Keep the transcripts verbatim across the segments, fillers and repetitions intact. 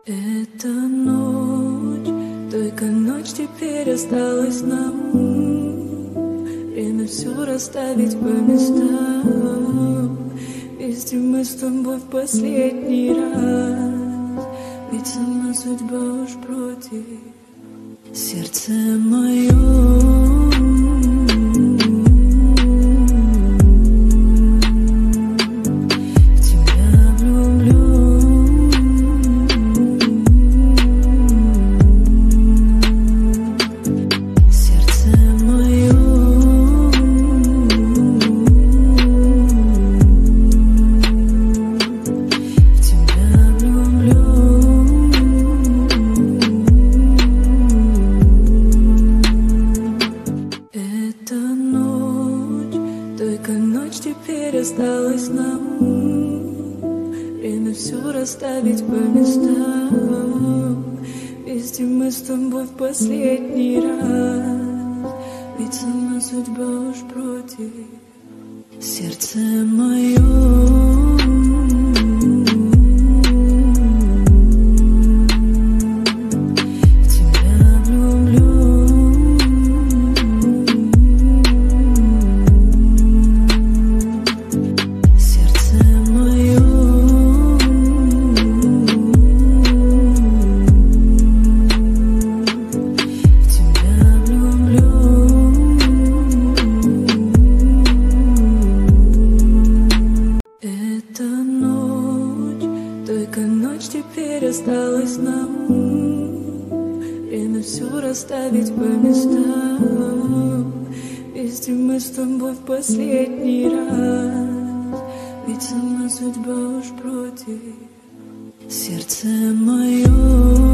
Эта ночь, только ночь теперь осталась нам. Время все расставить по местам. Вместе мы с тобой в последний раз. Ведь сама судьба уж против. Сердце мое осталось нам. Время все расставить по местам. Вместе мы с тобой в последний раз. Ведь сама судьба уж против. Сердце мое теперь осталось нам. Время все расставить по местам. Вместе мы с тобой в последний раз. Ведь сама судьба уж против. Сердце мое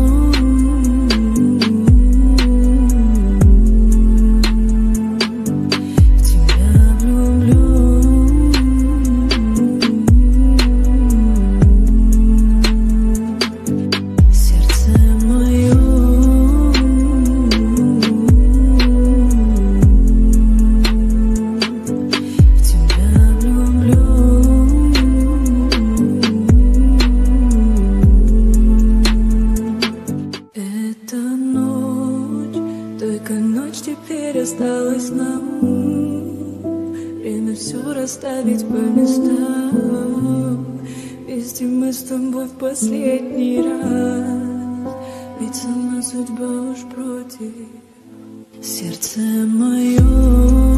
теперь осталось нам. Время все расставить по местам. Вместе мы с тобой в последний раз. Ведь сама судьба уж против. Сердце мое